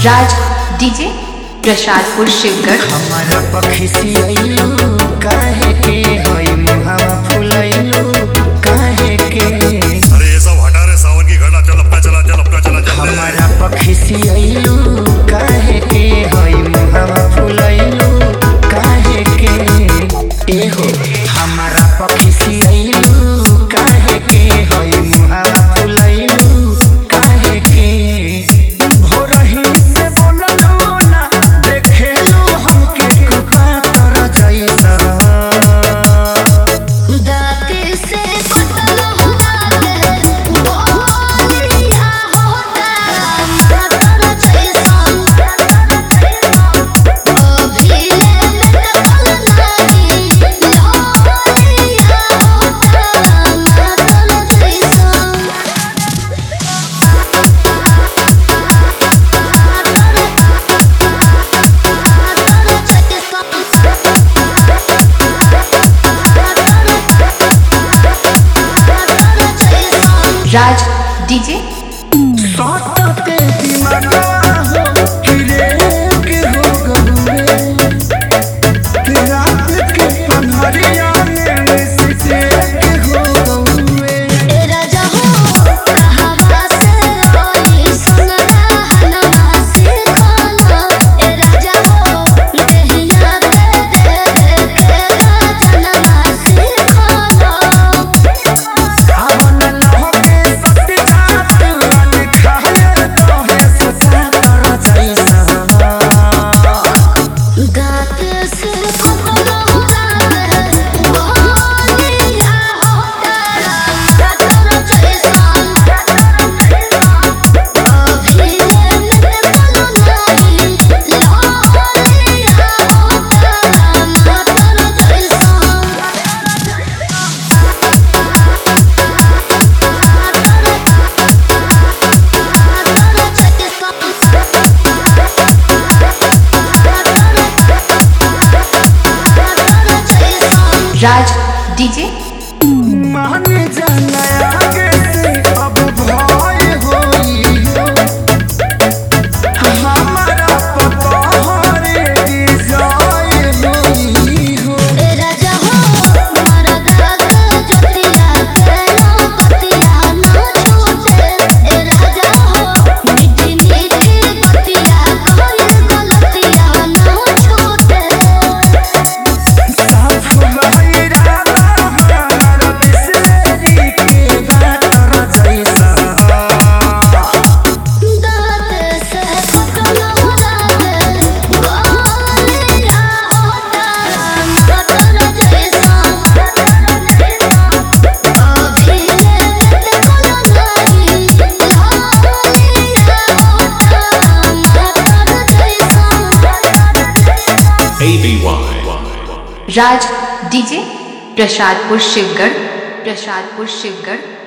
राज DJ Prasadpur Shivgarh. हमारा पखी आइलू काहे के होई मुहावा फुलाइलू काहे के। अरे ये सब हटा रे सावन की घड़ा, चल अपना चला चल अपना चला चल। हमारा पखी आइलू काहे के होई मुहावा फुलाइलू काहे के। ए हो हमारा पखी आइलू काहे के होई मुहावा फुलाइलू काहे के। हो रही से बोललो ना देखेलू हमके कृपा कर जैसा। दाते से कटल होता बोलिया होता मातर जैसा। अभी ले कल नहीं लोलिया होता मातर जैसा। राज डीजे सातते दिमागा हो किरे के हो गबुए। रात के पन्हरिया में सिसे के हो गबुए। राजा हो हवा से रोई सुनरा हनमा से खाना। राजा हो देहिया पे दे के जनमा से खाना। आवन लहके सत्य जात वाले खाए तो है सचा कर जैसा। गात से कपल होता बोलिया होता मातर जैसा। अभी ले कल नहीं लोलिया होता मातर जैसा। राज डीजे मान जाना आगे से अब भय होई हो। हमारा पता हरे डिजाइन होई हो। राजा हो मरदा जोतिया केलो पतिया ना छूटे। राजा हो मीठी मीठी बतिया कोई गलतिया ना छूटे। साफ रही राधा हमारा बिसलेरी के बात जैसा। दाते से कटल होता बोलिया होता मातर जैसा। अभी ले कल नहीं लोलिया होता मातर जैसा। राज डीजे प्रसादपुर शिवगढ़। प्रसादपुर शिवगढ़।